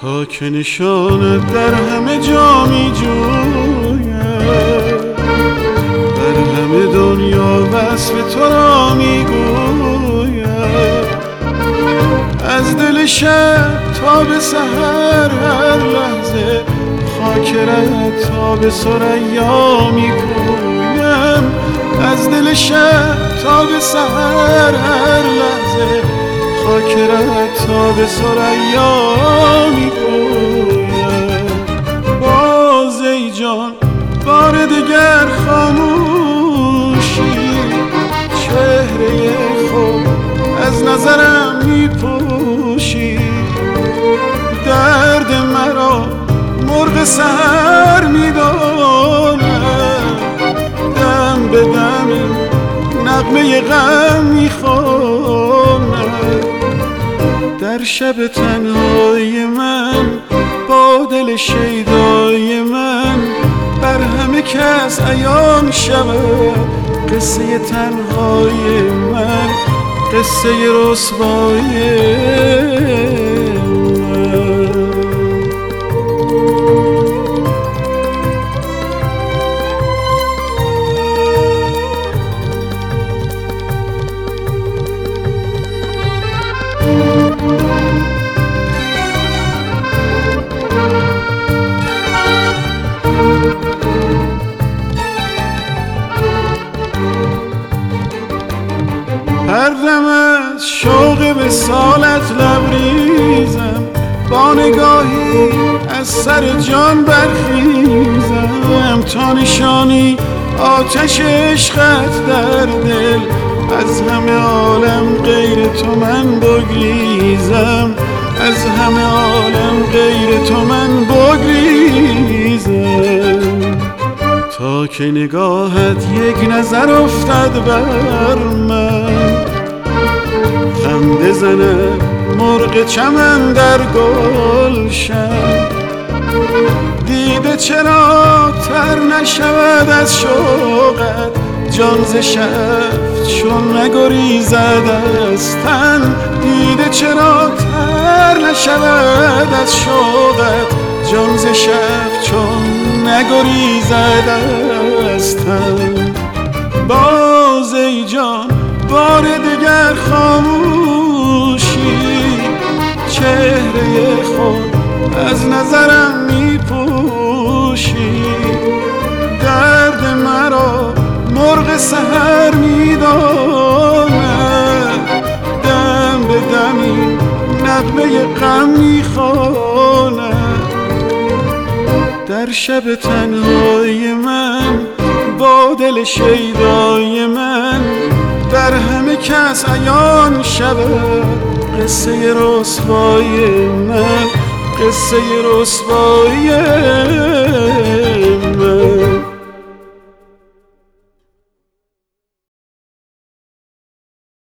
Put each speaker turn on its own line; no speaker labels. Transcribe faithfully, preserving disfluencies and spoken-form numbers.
تا که نشانت در همه جا می جویم، در همه دنیا وصف تو را می گویم. از دل شب تا به سحر هر لحظه خاکرت تا به ثریا می پویم. از دل شب تا به سحر هر لحظه خاکرت تا به ثریا می پویم. باز ای جان بار دگر خاموشی، چهره خود از نظرم می پوشی. درد مرا مرغ سحر می داند، دم به دم نغمه غم می خواند. در شب تنهای من با دل شیدای من بر همه کس عیان شود قصه تنهای من، قصه رسوای من. هر دم از شوق وصالت لبریزم، با نگاهی از سر جان برخیزم. تا نشانی آتش عشقت در دل، از همه عالم غیر تو من بگریزم. از همه عالم غیر تو من بگریزم. تا که نگاهت یک نظر افتد بر من، خنده زنه مرغ چمن در گلشن. دیده چرا تر نشود از شوقت، جان ز شف چون نگریزد از تن. دیده چرا تر نشود از شوقت، جان ز شف چون نگریزد از تن. باز ای جان بار دگر خاموشی، چهره خود از نظرم می پوشی. درد مرا مرغ سحر می داند، دم به دمی نغمه غم می خواند. در شب تنهای من با دل شیدای من بر همه کس عیان شود قصه رسوای من، قصه رسوای من.